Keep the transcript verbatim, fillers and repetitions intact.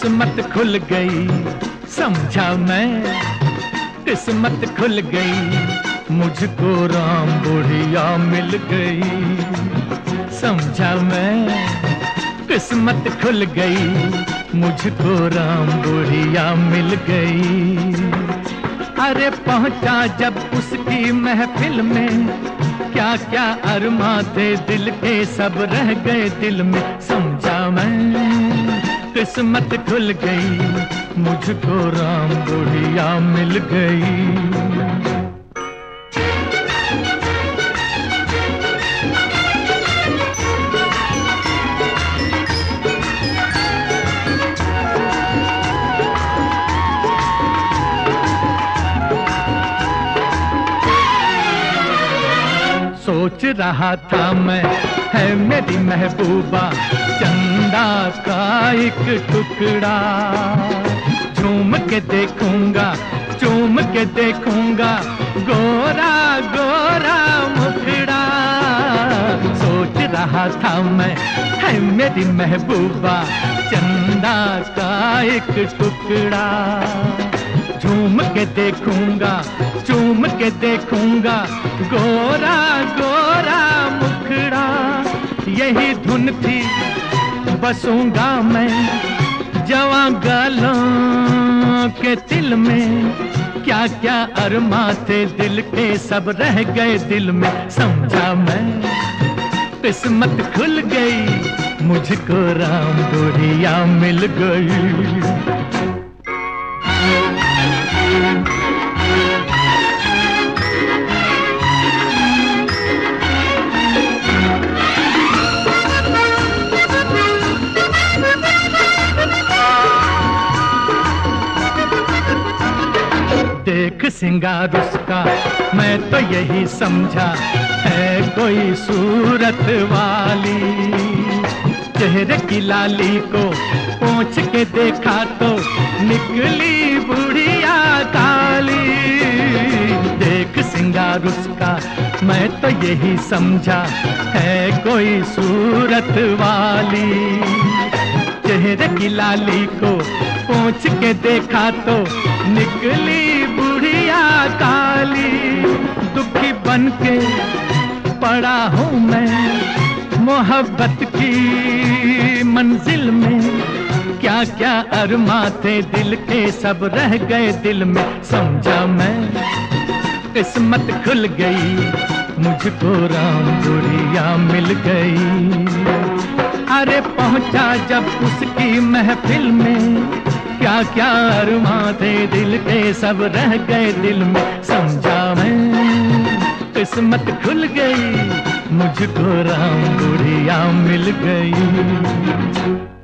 किस्मत खुल गई समझा मैं, किस्मत खुल गई, मुझको राम बुढ़िया मिल गई समझा मैं। किस्मत खुल गई, मुझको राम बुढ़िया मिल गई। अरे पहुंचा जब उसकी महफिल में, क्या क्या अरमा थे दिल के सब रह गए दिल में समझा मैं। किस्मत खुल गई, मुझको राम बुढ़िया मिल गई। सोच रहा था मैं है मेरी महबूबा चंदा का एक टुकड़ा, झूम के देखूंगा चूम के देखूंगा गोरा गोरा मुखड़ा। सोच रहा था मैं है मेरी महबूबा चंदा का एक टुकड़ा, झूम के देखूंगा चूम के देखूंगा गोरा गोरा मुखड़ा। यही धुन थी बसूंगा मैं जवां गालों के दिल में, क्या क्या अरमा थे दिल के सब रह गए दिल में समझा मैं। किस्मत खुल गई, मुझको राम बुढ़िया मिल गई। देख सिंगार उसका मैं तो यही समझा है कोई सूरत वाली, चेहरे की लाली को पोंछ के देखा तो निकली बुढ़िया काली। देख सिंगार उसका मैं तो यही समझा है कोई सूरत वाली, चेहरे की लाली को पोंछ के देखा तो निकली बुढ़िया काली। दुखी बन के पड़ा हूँ मैं मोहब्बत की मंजिल में, क्या क्या अरमा थे दिल के सब रह गए दिल में समझा मैं। किस्मत खुल गई, मुझको राम बुढ़िया मिल गई। अरे पहुंचा जब उसकी महफिल में, क्या क्या अरमा थे दिल के सब रह गए दिल में समझा मैं। किस्मत खुल गई, मुझको राम बुढ़िया मिल गई।